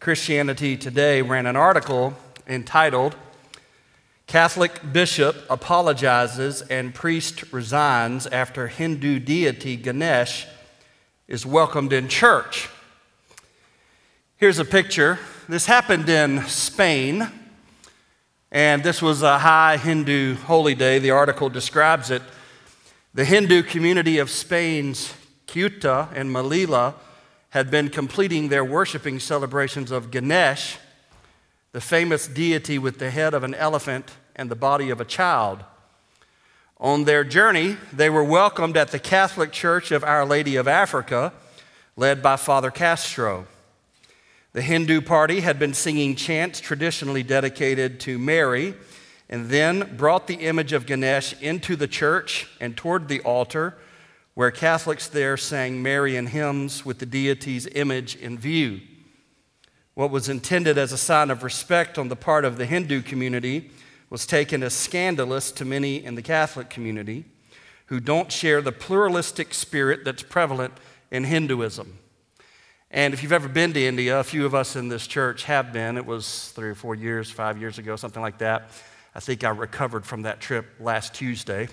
Christianity Today ran an article entitled, "Catholic Bishop Apologizes and Priest Resigns After Hindu Deity Ganesh is Welcomed in Church." Here's a picture. This happened in Spain, and this was a high Hindu holy day. The article describes it. The Hindu community of Spain's Ceuta and Melilla had been completing their worshiping celebrations of Ganesh, the famous deity with the head of an elephant and the body of a child. On their journey, they were welcomed at the Catholic Church of Our Lady of Africa, led by Father Castro. The Hindu party had been singing chants traditionally dedicated to Mary, and then brought the image of Ganesh into the church and toward the altar, where Catholics there sang Marian hymns with the deity's image in view. What was intended as a sign of respect on the part of the Hindu community was taken as scandalous to many in the Catholic community who don't share the pluralistic spirit that's prevalent in Hinduism. And if you've ever been to India, a few of us in this church have been. It was 3 or 4 years, 5 years ago, something like that. I think I recovered from that trip last Tuesday.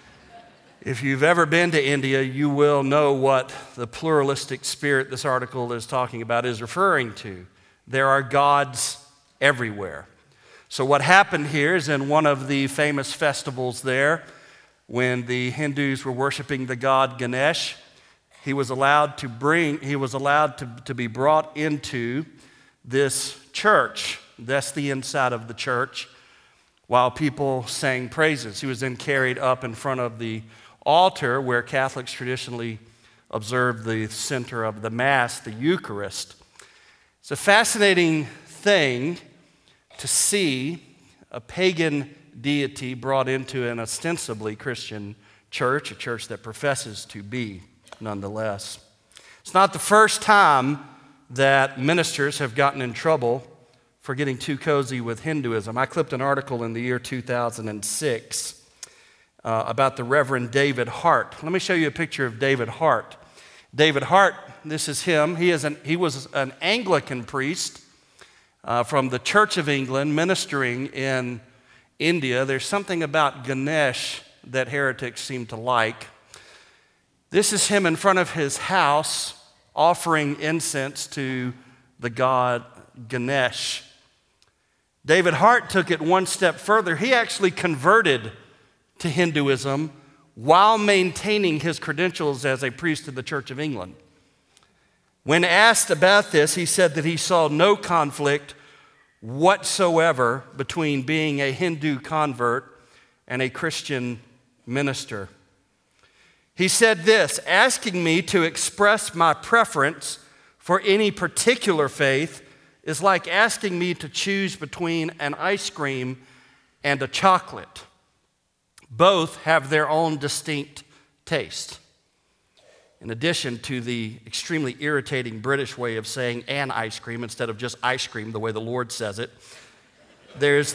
If you've ever been to India, you will know what the pluralistic spirit this article is talking about is referring to. There are gods everywhere. So what happened here is in one of the famous festivals there, when the Hindus were worshiping the god Ganesh, he was allowed to be brought into this church. That's the inside of the church, while people sang praises. He was then carried up in front of the altar where Catholics traditionally observe the center of the Mass, the Eucharist. It's a fascinating thing to see a pagan deity brought into an ostensibly Christian church, a church that professes to be nonetheless. It's not the first time that ministers have gotten in trouble for getting too cozy with Hinduism. I clipped an article in the year 2006 about the Reverend David Hart. Let me show you a picture of David Hart. David Hart, this is him. He was an Anglican priest from the Church of England ministering in India. There's something about Ganesh that heretics seem to like. This is him in front of his house offering incense to the god Ganesh. David Hart took it one step further. He actually converted to Hinduism while maintaining his credentials as a priest of the Church of England. When asked about this, he said that he saw no conflict whatsoever between being a Hindu convert and a Christian minister. He said this, "Asking me to express my preference for any particular faith is like asking me to choose between an ice cream and a chocolate. Both have their own distinct taste." In addition to the extremely irritating British way of saying an ice cream instead of just ice cream, the way the Lord says it, there is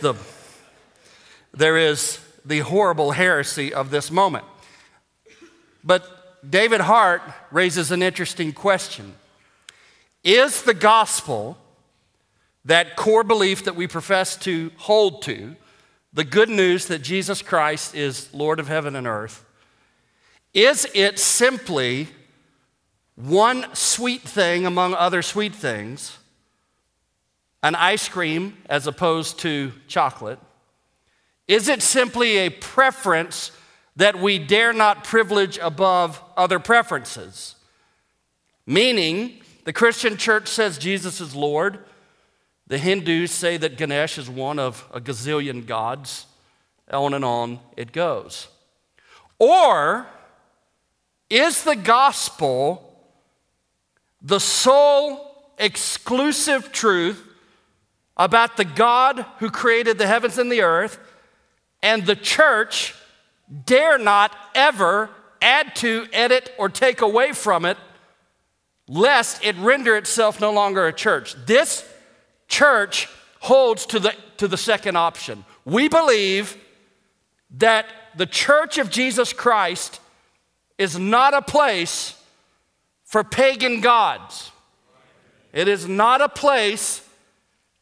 the horrible heresy of this moment. But David Hart raises an interesting question. Is the gospel, that core belief that we profess to hold to, the good news that Jesus Christ is Lord of heaven and earth, is it simply one sweet thing among other sweet things, an ice cream as opposed to chocolate? Is it simply a preference that we dare not privilege above other preferences? Meaning, the Christian church says Jesus is Lord. The Hindus say that Ganesh is one of a gazillion gods. On and on it goes. Or is the gospel the sole exclusive truth about the God who created the heavens and the earth, and the church dare not ever add to, edit, or take away from it, lest it render itself no longer a church? This church holds to the second option. We believe that the church of Jesus Christ is not a place for pagan gods. It is not a place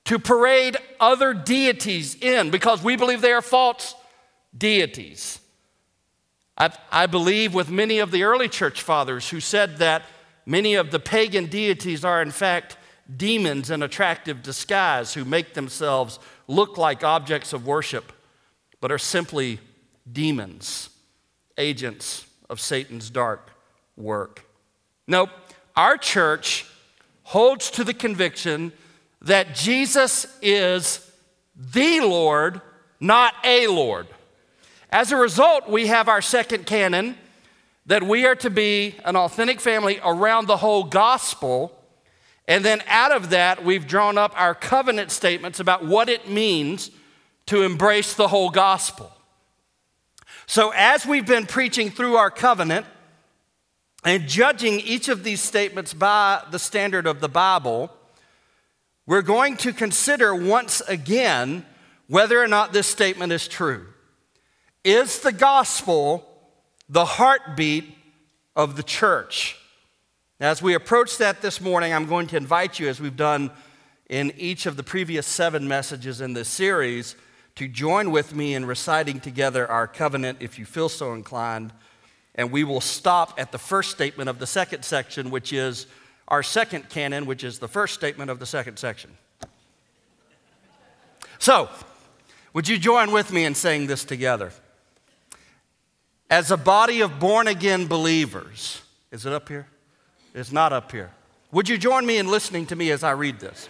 to parade other deities in because we believe they are false deities. I believe with many of the early church fathers who said that many of the pagan deities are in fact demons in attractive disguise who make themselves look like objects of worship, but are simply demons, agents of Satan's dark work. Nope, our church holds to the conviction that Jesus is the Lord, not a Lord. As a result, we have our second canon that we are to be an authentic family around the whole gospel. And then out of that, we've drawn up our covenant statements about what it means to embrace the whole gospel. So as we've been preaching through our covenant and judging each of these statements by the standard of the Bible, we're going to consider once again whether or not this statement is true. Is the gospel the heartbeat of the church? As we approach that this morning, I'm going to invite you, as we've done in each of the previous 7 messages in this series, to join with me in reciting together our covenant, if you feel so inclined. And we will stop at the first statement of the second section, which is our second canon, which is the first statement of the second section. So, would you join with me in saying this together? As a body of born-again believers, is it up here? It's not up here. Would you join me in listening to me as I read this?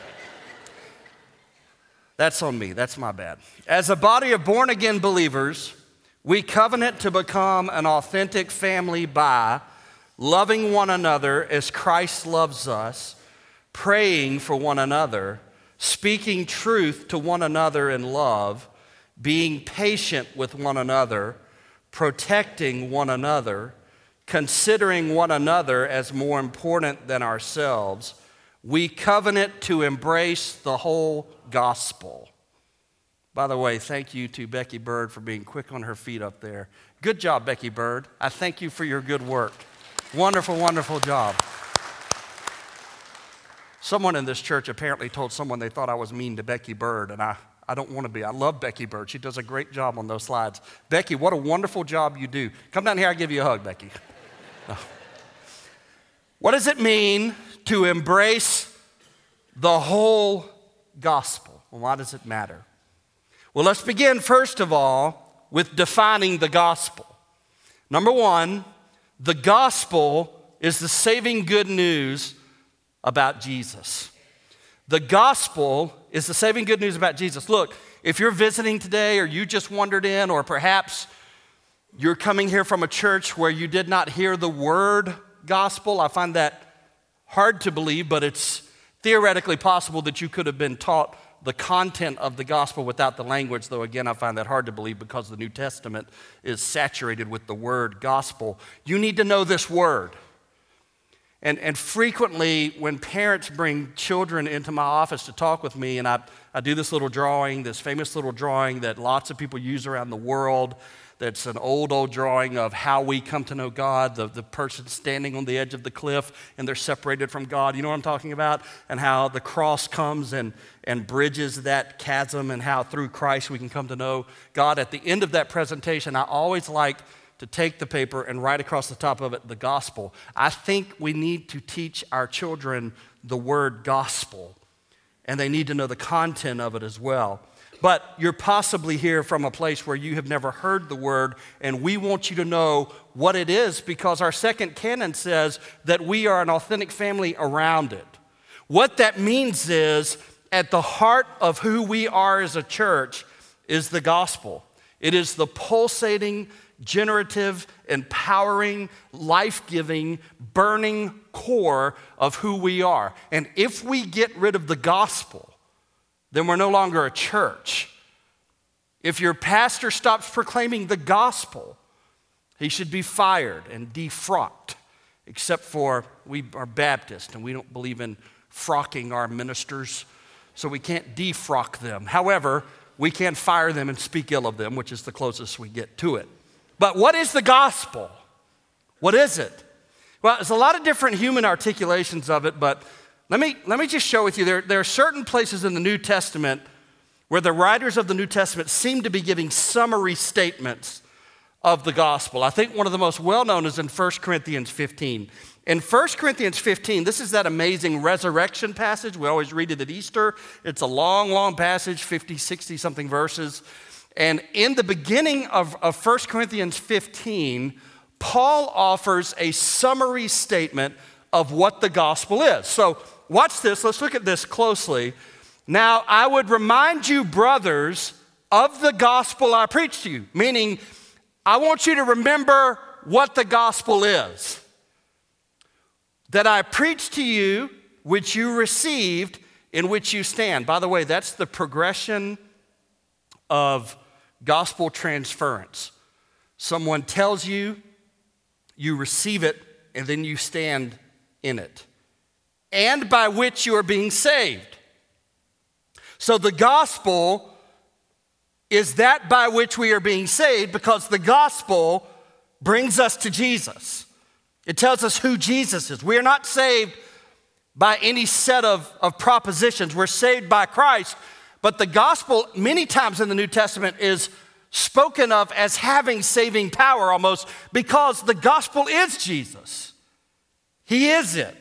That's on me, that's my bad. As a body of born-again believers, we covenant to become an authentic family by loving one another as Christ loves us, praying for one another, speaking truth to one another in love, being patient with one another, protecting one another, considering one another as more important than ourselves. We covenant to embrace the whole gospel. By the way, thank you to Becky Bird for being quick on her feet up there. Good job, Becky Bird. I thank you for your good work. Wonderful, wonderful job. Someone in this church apparently told someone they thought I was mean to Becky Bird, and I don't want to be. I love Becky Bird. She does a great job on those slides. Becky, what a wonderful job you do. Come down here, I'll give you a hug, Becky. Oh. What does it mean to embrace the whole gospel? Well, why does it matter? Well, let's begin, first of all, with defining the gospel. Number one, the gospel is the saving good news about Jesus. The gospel is the saving good news about Jesus. Look, if you're visiting today or you just wandered in, or perhaps you're coming here from a church where you did not hear the word gospel, I find that hard to believe, but it's theoretically possible that you could have been taught the content of the gospel without the language, though again I find that hard to believe because the New Testament is saturated with the word gospel. You need to know this word. And frequently when parents bring children into my office to talk with me, and I do this little drawing, this famous little drawing that lots of people use around the world, that's an old drawing of how we come to know God, the person standing on the edge of the cliff and they're separated from God. You know what I'm talking about? And how the cross comes and bridges that chasm, and how through Christ we can come to know God. At the end of that presentation, I always like to take the paper and write across the top of it the gospel. I think we need to teach our children the word gospel, and they need to know the content of it as well. But you're possibly here from a place where you have never heard the word, and we want you to know what it is, because our second canon says that we are an authentic family around it. What that means is, at the heart of who we are as a church is the gospel. It is the pulsating, generative, empowering, life-giving, burning core of who we are. And if we get rid of the gospel, then we're no longer a church. If your pastor stops proclaiming the gospel, he should be fired and defrocked, except for we are Baptist and we don't believe in frocking our ministers, so we can't defrock them. However, we can fire them and speak ill of them, which is the closest we get to it. But what is the gospel? What is it? Well, there's a lot of different human articulations of it, but Let me just share with you, there are certain places in the New Testament where the writers of the New Testament seem to be giving summary statements of the gospel. I think one of the most well-known is in 1 Corinthians 15. In 1 Corinthians 15, this is that amazing resurrection passage. We always read it at Easter. It's a long, long passage, 50, 60-something verses. And in the beginning of 1 Corinthians 15, Paul offers a summary statement of what the gospel is. So watch this. Let's look at this closely. Now, I would remind you, brothers, of the gospel I preached to you, meaning I want you to remember what the gospel is. That I preached to you, which you received, in which you stand. By the way, that's the progression of gospel transference. Someone tells you, you receive it, and then you stand in it. And by which you are being saved. So the gospel is that by which we are being saved, because the gospel brings us to Jesus. It tells us who Jesus is. We are not saved by any set of propositions. We're saved by Christ. But the gospel, many times in the New Testament, is spoken of as having saving power almost, because the gospel is Jesus. He is it.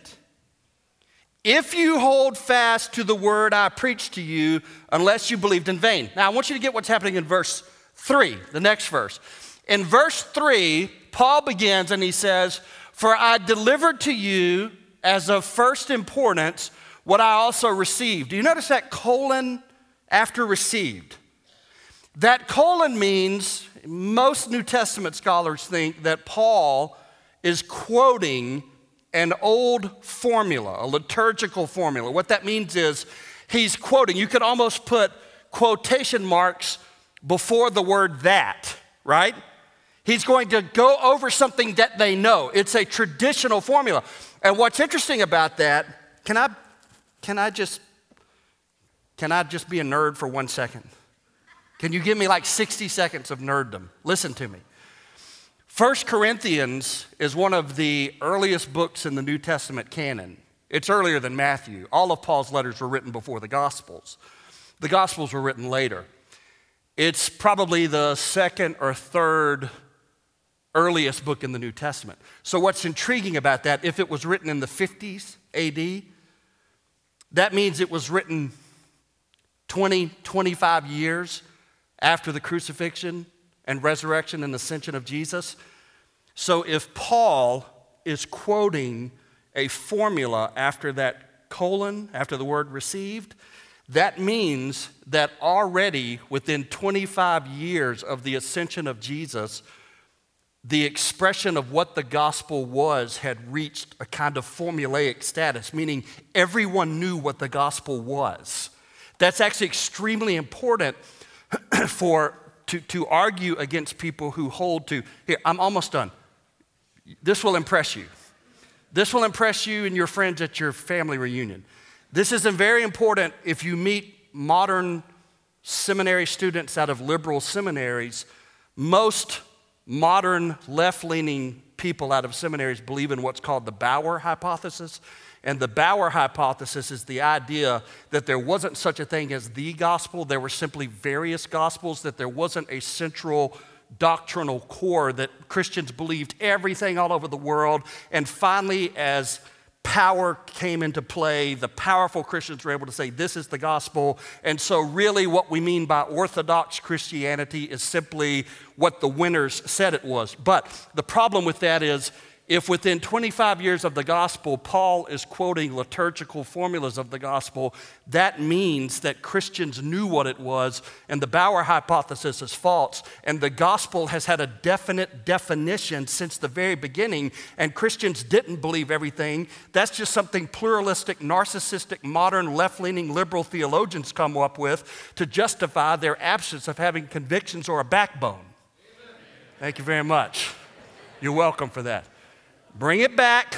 If you hold fast to the word I preached to you, unless you believed in vain. Now, I want you to get what's happening in verse 3, the next verse. In verse 3, Paul begins and he says, "For I delivered to you as of first importance what I also received." Do you notice that colon after received? That colon means, most New Testament scholars think that Paul is quoting an old formula, a liturgical formula. What that means is he's quoting. You could almost put quotation marks before the word that, right? He's going to go over something that they know. It's a traditional formula. And what's interesting about that, can I just be a nerd for 1 second? Can you give me like 60 seconds of nerddom? Listen to me. 1 Corinthians is one of the earliest books in the New Testament canon. It's earlier than Matthew. All of Paul's letters were written before the Gospels. The Gospels were written later. It's probably the second or third earliest book in the New Testament. So what's intriguing about that, if it was written in the 50s AD, that means it was written 20, 25 years after the crucifixion and resurrection and ascension of Jesus. So if Paul is quoting a formula after that colon, after the word received, that means that already within 25 years of the ascension of Jesus, the expression of what the gospel was had reached a kind of formulaic status, meaning everyone knew what the gospel was. That's actually extremely important to argue against people who hold to, here, I'm almost done. This will impress you. This will impress you and your friends at your family reunion. This is very important if you meet modern seminary students out of liberal seminaries. Most modern left-leaning people out of seminaries believe in what's called the Bauer hypothesis. And the Bauer hypothesis is the idea that there wasn't such a thing as the gospel. There were simply various gospels, that there wasn't a central doctrinal core, that Christians believed everything all over the world. And finally, as power came into play, the powerful Christians were able to say, this is the gospel. And so really what we mean by Orthodox Christianity is simply what the winners said it was. But the problem with that is, if within 25 years of the gospel, Paul is quoting liturgical formulas of the gospel, that means that Christians knew what it was, and the Bauer hypothesis is false, and the gospel has had a definite definition since the very beginning, and Christians didn't believe everything. That's just something pluralistic, narcissistic, modern, left-leaning, liberal theologians come up with to justify their absence of having convictions or a backbone. Thank you very much. You're welcome for that. Bring it back.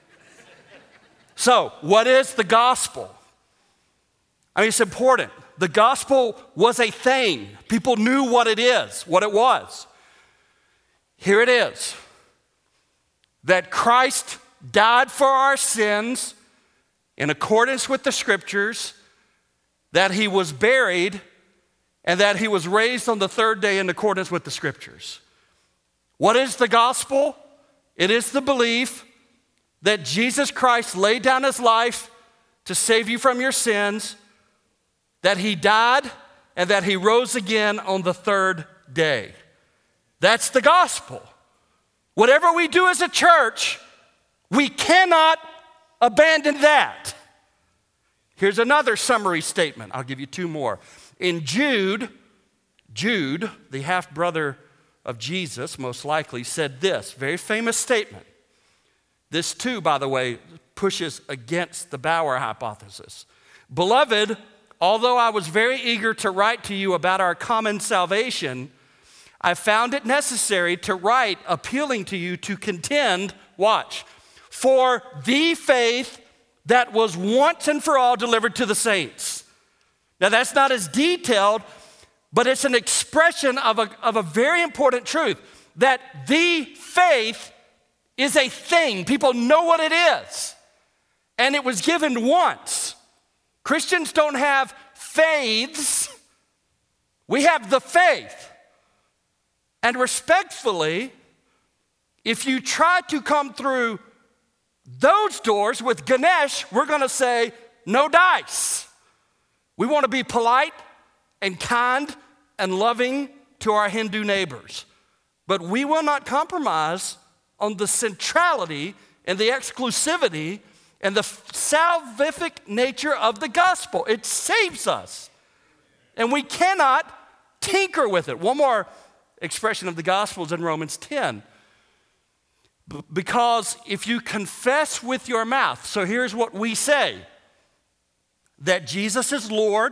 So, what is the gospel? I mean, it's important. The gospel was a thing. People knew what it is, what it was. Here it is. That Christ died for our sins in accordance with the scriptures, that he was buried, and that he was raised on the third day in accordance with the scriptures. What is the gospel? It is the belief that Jesus Christ laid down his life to save you from your sins, that he died, and that he rose again on the third day. That's the gospel. Whatever we do as a church, we cannot abandon that. Here's another summary statement. I'll give you two more. In Jude, the half-brother of Jesus, most likely, said this very famous statement. This too, by the way, pushes against the Bauer hypothesis. Beloved, although I was very eager to write to you about our common salvation, I found it necessary to write appealing to you to contend, watch, for the faith that was once and for all delivered to the saints. Now that's not as detailed, but it's an expression of a very important truth, that the faith is a thing. People know what it is. And it was given once. Christians don't have faiths. We have the faith. And respectfully, if you try to come through those doors with Ganesh, we're going to say, no dice. We want to be polite and kind and loving to our Hindu neighbors. But we will not compromise on the centrality and the exclusivity and the salvific nature of the gospel. It saves us. And we cannot tinker with it. One more expression of the gospel is in Romans 10. Because if you confess with your mouth, so here's what we say, that Jesus is Lord,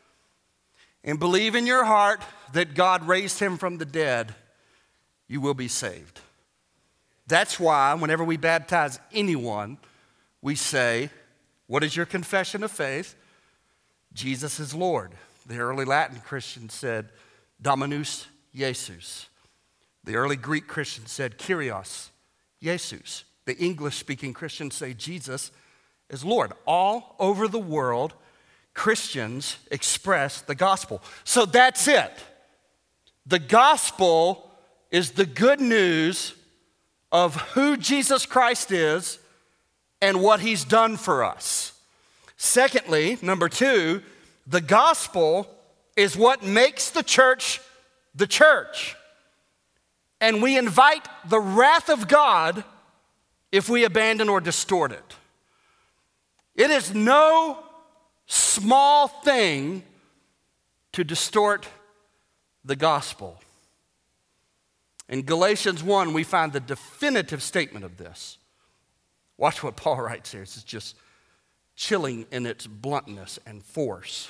and believe in your heart that God raised him from the dead, you will be saved. That's why whenever we baptize anyone, we say, what is your confession of faith? Jesus is Lord. The early Latin Christians said, Dominus Jesus. The early Greek Christians said, Kyrios Jesus. The English-speaking Christians say Jesus is Lord. All over the world, Christians express the gospel. So that's it. The gospel is the good news of who Jesus Christ is and what he's done for us. Secondly, number two, the gospel is what makes the church the church. And we invite the wrath of God if we abandon or distort it. It is no small thing to distort the gospel. In Galatians 1, we find the definitive statement of this. Watch what Paul writes here. It's just chilling in its bluntness and force.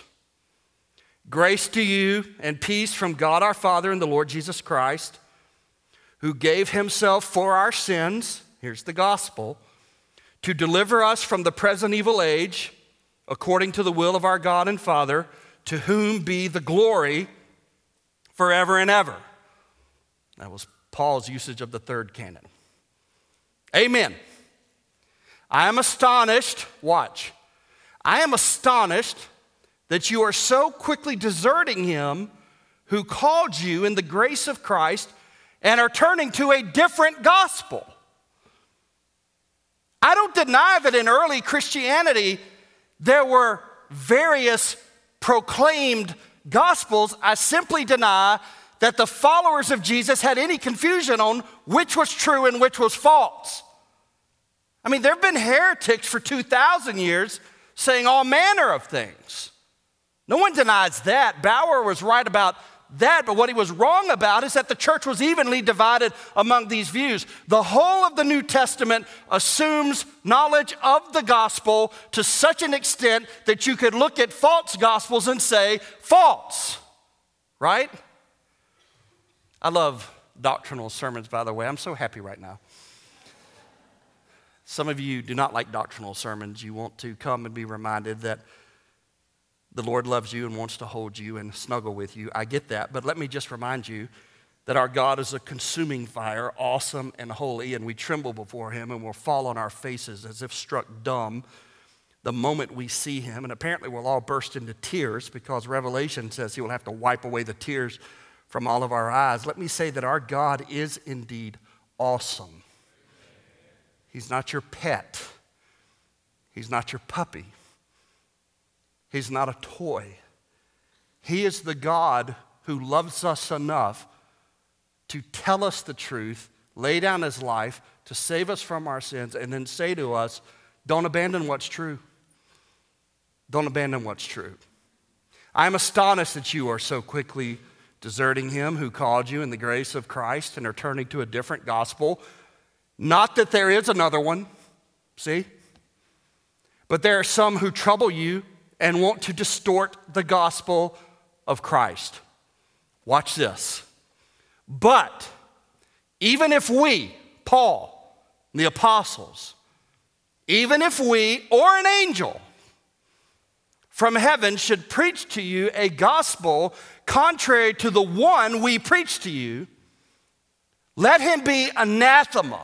Grace to you and peace from God our Father and the Lord Jesus Christ, who gave himself for our sins, here's the gospel, to deliver us from the present evil age, according to the will of our God and Father, to whom be the glory forever and ever. That was Paul's usage of the third canon. Amen. I am astonished, watch, I am astonished that you are so quickly deserting him who called you in the grace of Christ and are turning to a different gospel. I don't deny that in early Christianity there were various proclaimed gospels. I simply deny that the followers of Jesus had any confusion on which was true and which was false. I mean, there have been heretics for 2,000 years saying all manner of things. No one denies that. Bauer was right about that, but what he was wrong about is that the church was evenly divided among these views. The whole of the New Testament assumes knowledge of the gospel to such an extent that you could look at false gospels and say, false, right? I love doctrinal sermons, by the way. I'm so happy right now. Some of you do not like doctrinal sermons. You want to come and be reminded that the Lord loves you and wants to hold you and snuggle with you. I get that, but let me just remind you that our God is a consuming fire, awesome and holy, and we tremble before him and will fall on our faces as if struck dumb the moment we see him. And apparently we'll all burst into tears because Revelation says he will have to wipe away the tears from all of our eyes. Let me say that our God is indeed awesome. He's not your pet. He's not your puppy. He's not a toy. He is the God who loves us enough to tell us the truth, lay down his life to save us from our sins, and then say to us, don't abandon what's true. Don't abandon what's true. I'm astonished that you are so quickly deserting him who called you in the grace of Christ and are turning to a different gospel. Not that there is another one, see? But there are some who trouble you and want to distort the gospel of Christ. Watch this. But even if we, Paul, the apostles, even if we or an angel from heaven should preach to you a gospel contrary to the one we preach to you, let him be anathema,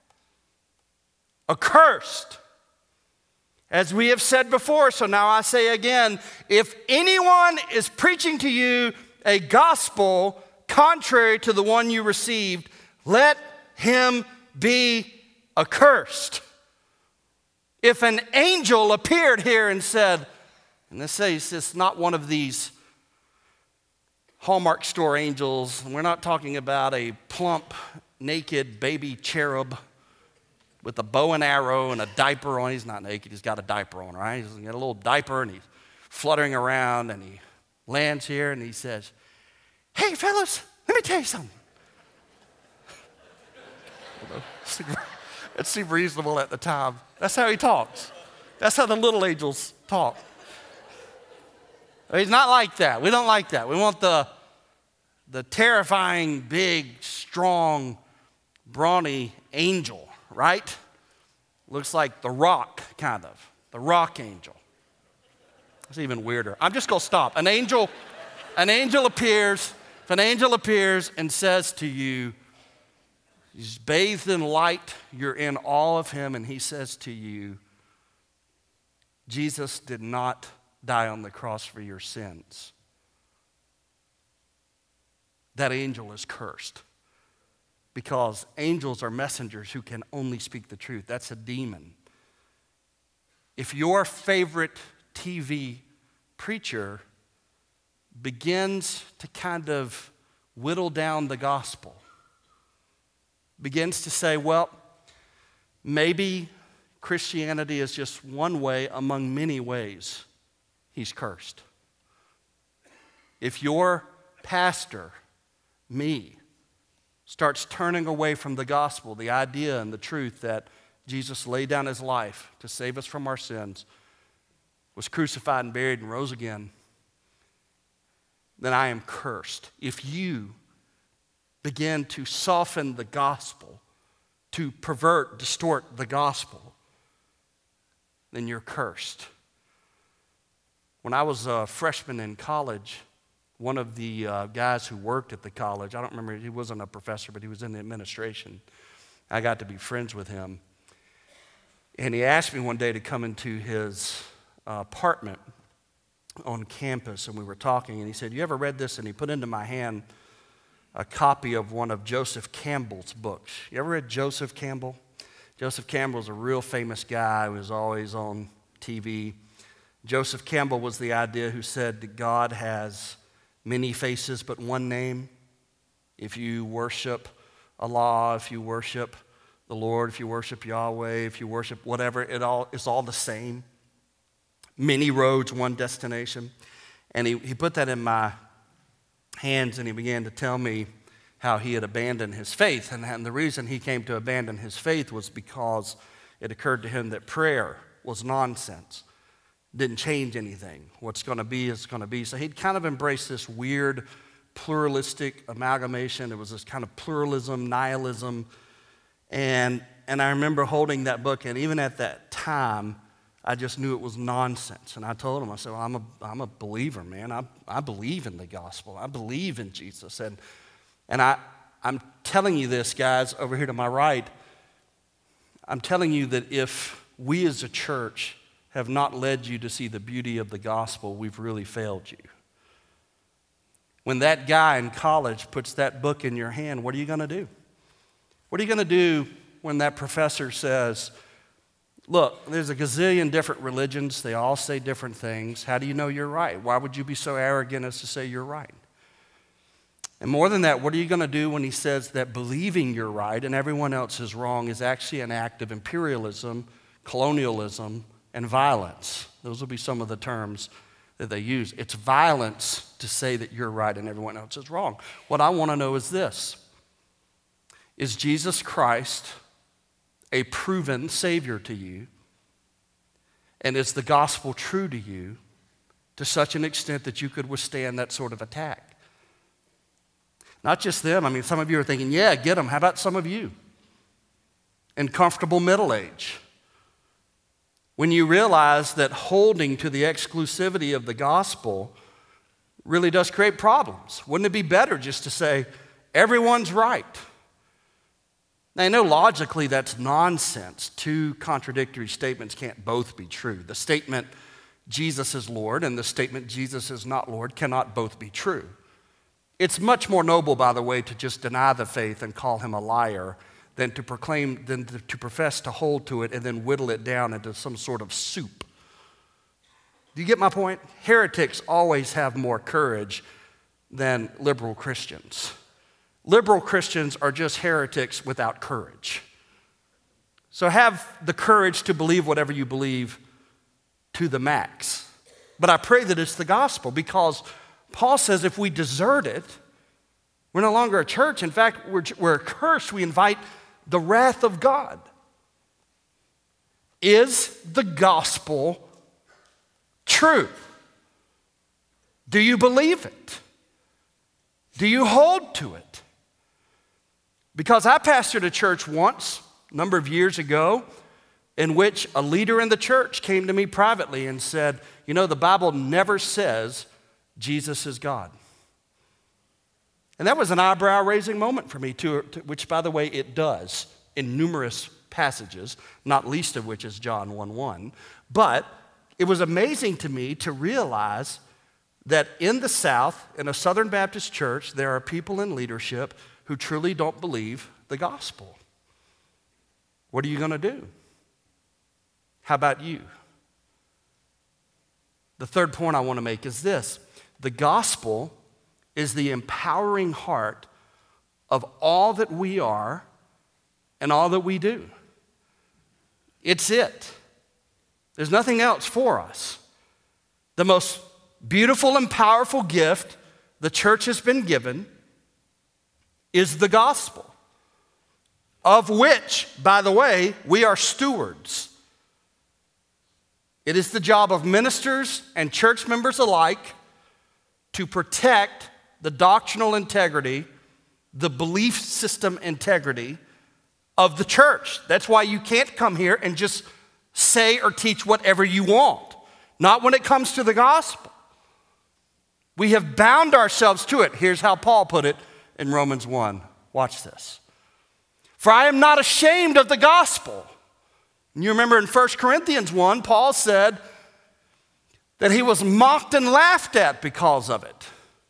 accursed. As we have said before, so now I say again, if anyone is preaching to you a gospel contrary to the one you received, let him be accursed. If an angel appeared here and said, and let's say it's not one of these Hallmark store angels, and we're not talking about a plump, naked baby cherub with a bow and arrow and a diaper on. He's not naked, he's got a diaper on, right? He's got a little diaper and he's fluttering around and he lands here and he says, hey fellas, let me tell you something. It seemed reasonable at the time. That's how he talks. That's how the little angels talk. He's not like that. We don't like that. We want the terrifying, big, strong, brawny angel, right? Looks like the Rock, kind of. The Rock angel. It's even weirder. I'm just going to stop. An angel appears. If an angel appears and says to you, he's bathed in light, you're in awe of him, and he says to you, Jesus did not die on the cross for your sins. That angel is cursed because angels are messengers who can only speak the truth. That's a demon. If your favorite TV preacher begins to kind of whittle down the gospel, begins to say, well, maybe Christianity is just one way among many ways, he's cursed. If your pastor, me, starts turning away from the gospel, the idea and the truth that Jesus laid down his life to save us from our sins, was crucified and buried and rose again, then I am cursed. If you begin to soften the gospel, to pervert, distort the gospel, then you're cursed. When I was a freshman in college, one of the guys who worked at the college, I don't remember, he wasn't a professor, but he was in the administration. I got to be friends with him. And he asked me one day to come into his apartment on campus, and we were talking, and he said, you ever read this? And he put into my hand a copy of one of Joseph Campbell's books. You ever read Joseph Campbell? Joseph Campbell was a real famous guy who was always on TV. Joseph Campbell was the idea who said that God has many faces but one name. If you worship Allah, if you worship the Lord, if you worship Yahweh, if you worship whatever, it's all the same. Many roads, one destination. And he put that in my hands and he began to tell me how he had abandoned his faith. And the reason he came to abandon his faith was because it occurred to him that prayer was nonsense. Didn't change anything. What's going to be is going to be. So he'd kind of embraced this weird pluralistic amalgamation. It was this kind of pluralism, nihilism. And I remember holding that book, and even at that time, I just knew it was nonsense. And I told him, I said, well, I'm a believer, man. I believe in the gospel. I believe in Jesus. And I'm telling you this, guys, over here to my right. I'm telling you that if we as a church have not led you to see the beauty of the gospel, we've really failed you. When that guy in college puts that book in your hand, what are you going to do? What are you going to do when that professor says, look, there's a gazillion different religions. They all say different things. How do you know you're right? Why would you be so arrogant as to say you're right? And more than that, what are you going to do when he says that believing you're right and everyone else is wrong is actually an act of imperialism, colonialism, and violence? Those will be some of the terms that they use. It's violence to say that you're right and everyone else is wrong. What I want to know is this: is Jesus Christ a proven Savior to you? And is the gospel true to you to such an extent that you could withstand that sort of attack? Not just them. I mean, some of you are thinking, yeah, get them. How about some of you in comfortable middle age? When you realize that holding to the exclusivity of the gospel really does create problems. Wouldn't it be better just to say, everyone's right? Now, I know logically that's nonsense. Two contradictory statements can't both be true. The statement, Jesus is Lord, and the statement, Jesus is not Lord, cannot both be true. It's much more noble, by the way, to just deny the faith and call him a liar than to profess to hold to it and then whittle it down into some sort of soup. Do you get my point? Heretics always have more courage than liberal Christians. Liberal Christians are just heretics without courage. So have the courage to believe whatever you believe to the max. But I pray that it's the gospel, because Paul says if we desert it, we're no longer a church. In fact, we're cursed. We invite the wrath of God. Is the gospel true? Do you believe it? Do you hold to it? Because I pastored a church once, a number of years ago, in which a leader in the church came to me privately and said, you know, the Bible never says Jesus is God. And that was an eyebrow-raising moment for me, which, by the way, it does in numerous passages, not least of which is John 1:1. But it was amazing to me to realize that in the South, in a Southern Baptist church, there are people in leadership who truly don't believe the gospel. What are you going to do? How about you? The third point I want to make is this: the gospel is the empowering heart of all that we are and all that we do. It's it. There's nothing else for us. The most beautiful and powerful gift the church has been given is the gospel, of which, by the way, we are stewards. It is the job of ministers and church members alike to protect the doctrinal integrity, the belief system integrity of the church. That's why you can't come here and just say or teach whatever you want. Not when it comes to the gospel. We have bound ourselves to it. Here's how Paul put it in Romans 1. Watch this. For I am not ashamed of the gospel. And you remember in 1 Corinthians 1, Paul said that he was mocked and laughed at because of it.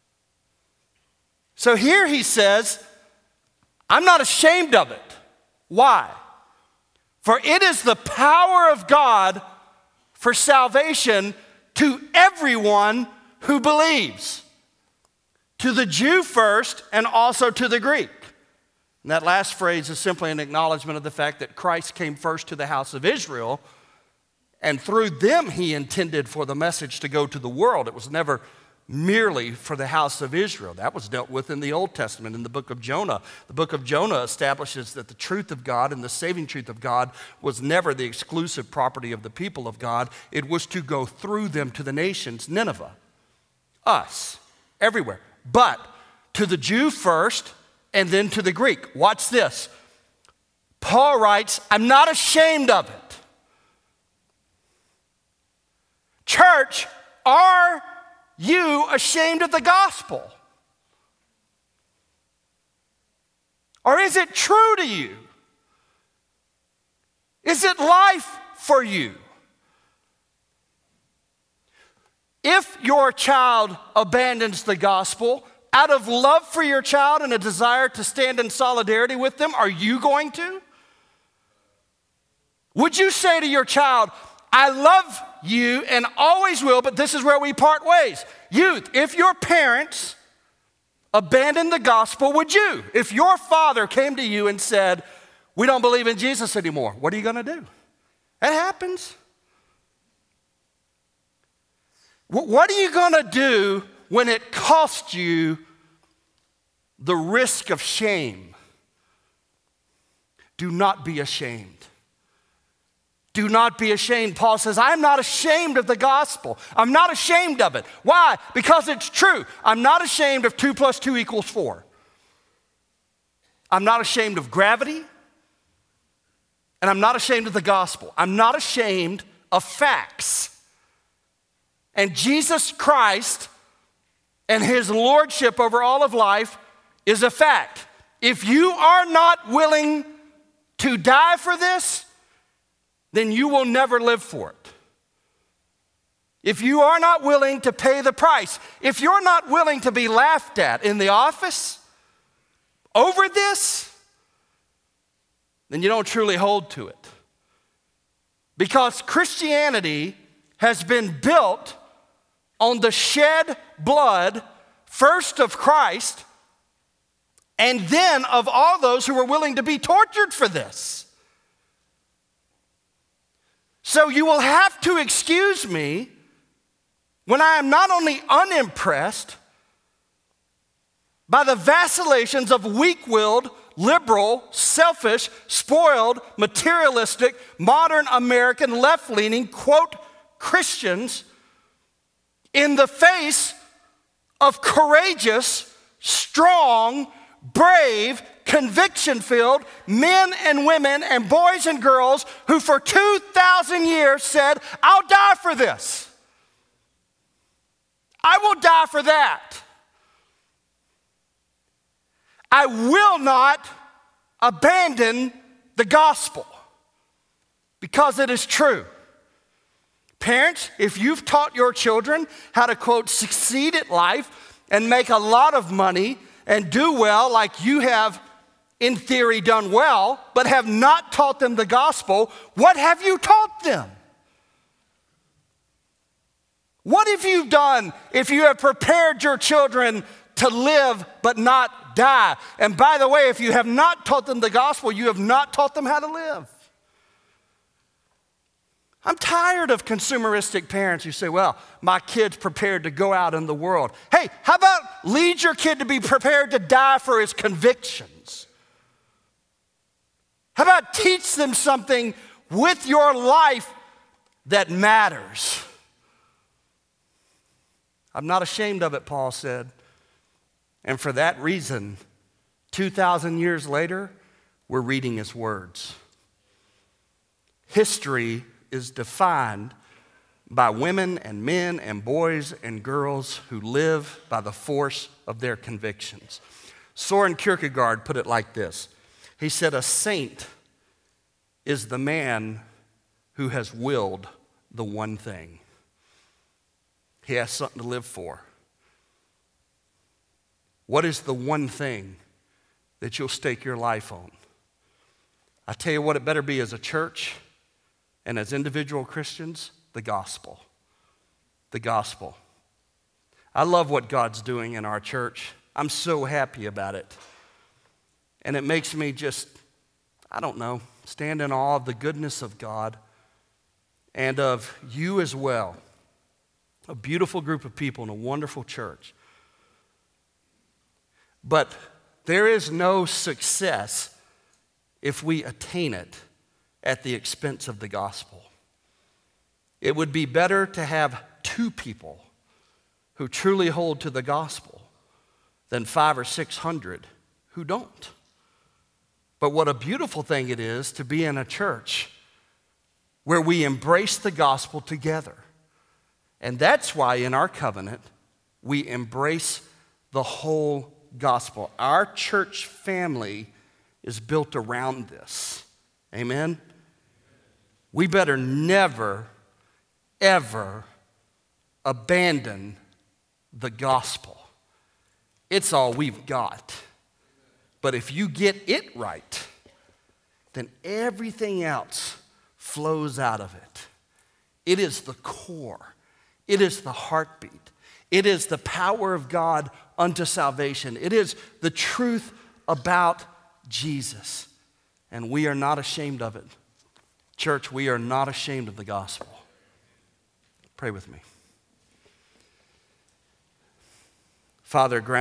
So here he says, I'm not ashamed of it. Why? For it is the power of God for salvation to everyone who believes, to the Jew first and also to the Greek. And that last phrase is simply an acknowledgement of the fact that Christ came first to the house of Israel, and through them he intended for the message to go to the world. It was never merely for the house of Israel. That was dealt with in the Old Testament, in the book of Jonah. The book of Jonah establishes that the truth of God and the saving truth of God was never the exclusive property of the people of God. It was to go through them to the nations, Nineveh, us, everywhere. But to the Jew first and then to the Greek. Watch this. Paul writes, I'm not ashamed of it. Church, are you ashamed of the gospel? Or is it true to you? Is it life for you? If your child abandons the gospel, out of love for your child and a desire to stand in solidarity with them, are you going to? Would you say to your child, I love you and always will, but this is where we part ways? Youth, if your parents abandoned the gospel, would you? If your father came to you and said, we don't believe in Jesus anymore, what are you going to do? That happens. What are you going to do when it costs you the risk of shame? Do not be ashamed. Do not be ashamed. Paul says, I'm not ashamed of the gospel. I'm not ashamed of it. Why? Because it's true. I'm not ashamed of 2 + 2 = 4. I'm not ashamed of gravity, and I'm not ashamed of the gospel. I'm not ashamed of facts. And Jesus Christ and his lordship over all of life is a fact. If you are not willing to die for this, then you will never live for it. If you are not willing to pay the price, if you're not willing to be laughed at in the office over this, then you don't truly hold to it. Because Christianity has been built on the shed blood, first of Christ, and then of all those who were willing to be tortured for this. So you will have to excuse me when I am not only unimpressed by the vacillations of weak-willed, liberal, selfish, spoiled, materialistic, modern American, left-leaning, quote, Christians, in the face of courageous, strong, brave, conviction-filled men and women and boys and girls who for 2,000 years said, I'll die for this. I will die for that. I will not abandon the gospel because it is true. Parents, if you've taught your children how to, quote, succeed at life and make a lot of money and do well like you have, in theory, done well, but have not taught them the gospel, what have you taught them? What have you done if you have prepared your children to live but not die? And by the way, if you have not taught them the gospel, you have not taught them how to live. I'm tired of consumeristic parents who say, well, my kid's prepared to go out in the world. Hey, how about lead your kid to be prepared to die for his convictions? How about teach them something with your life that matters? I'm not ashamed of it, Paul said. And for that reason, 2,000 years later, we're reading his words. History is defined by women and men and boys and girls who live by the force of their convictions. Soren Kierkegaard put it like this. He said, a saint is the man who has willed the one thing. He has something to live for. What is the one thing that you'll stake your life on? I tell you what it better be as a church and as individual Christians, the gospel. The gospel. I love what God's doing in our church. I'm so happy about it. And it makes me just, stand in awe of the goodness of God and of you as well. A beautiful group of people in a wonderful church. But there is no success if we attain it at the expense of the gospel. It would be better to have 2 people who truly hold to the gospel than 500 or 600 who don't. But what a beautiful thing it is to be in a church where we embrace the gospel together. And that's why in our covenant, we embrace the whole gospel. Our church family is built around this. Amen? We better never, ever abandon the gospel. It's all we've got. But if you get it right, then everything else flows out of it. It is the core. It is the heartbeat. It is the power of God unto salvation. It is the truth about Jesus. And we are not ashamed of it. Church, we are not ashamed of the gospel. Pray with me. Father, grant